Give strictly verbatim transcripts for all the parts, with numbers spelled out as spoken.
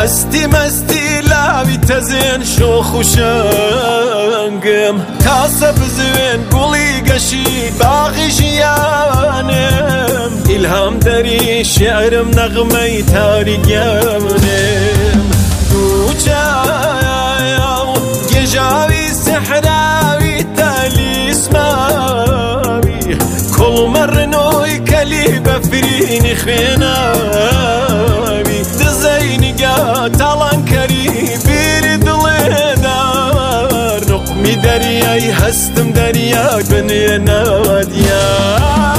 هەستی مەستی لاوی تەزێن شۆخ و شەنگم تاسە بزوێن گوڵی گەشی باغی ژیانم ئیلهام دەری شێعرم نەغمەی تاریگەمنم دووچایە و گێژاوی سەحراوی تالیسماوی کوڵمە ڕنۆی کەلی بەفرینی خوێناوی دزەی نیگە تاڵانکەری بیری دڵێدار نقمی دەریای هەستم دەریای بنێنەوە دیار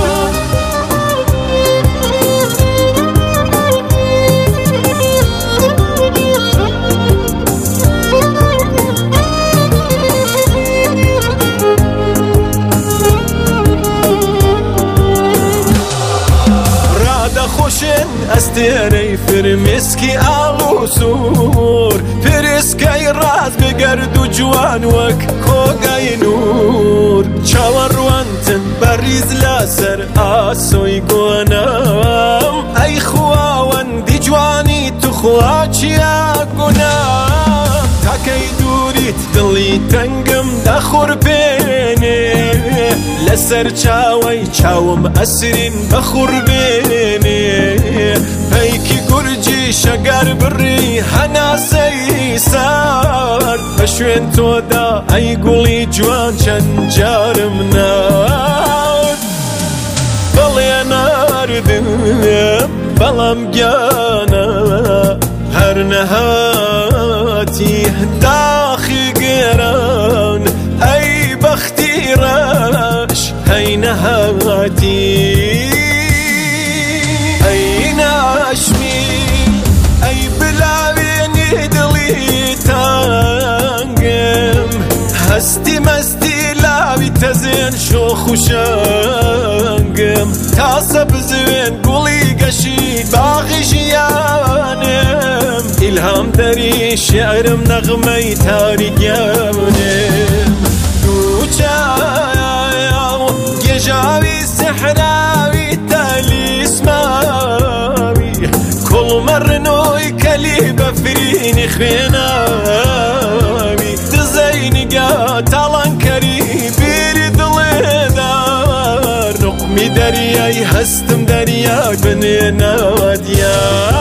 خۆشن ئەستێرەی فرمێسکی ئاڵ و سوور فرێسکەی ڕاز بگەرد و جوان وەک کۆگای نور چاوە ڕوانتن بەڕیز لەسەر ئاسۆی گۆنەم ئەی خواوەندی جوانی توخوا چیا گونام تاکەی دووریت دڵی تەنگم دەخوربێنێ لەسەر چاوەی چاوم ئەسرین بەخوربێنێ پەیکی گورجی شەگەر بڕی هەناسەی سار بە شوێن تۆدا ئەی گوڵی جوان چەند جارم نارد بەڵێ ناردم بەڵام گیانە هەر نەهاتی داخی گێران ئەی بەختی ڕەش هەی نەهاتی ئەی ناشمی ئەی بلاوێنی دڵی تانگم هەستی مەستی لاوی تەزێن شۆخ و شەنگم تاسە بزوێن گوڵی گەشی باغی ژیانم ئیلهام دەری شێعرم نەغمەی تاریگەمنم دووچایە و گێژاوی سەحراوی تالیسماوی کوڵمە ڕنۆی کەلی بەفرینی خوێناوی دزەی نیگە تاڵانکەری بیری دڵێدار نقمی دەریای هەستم دەریای بنێنەوە دیار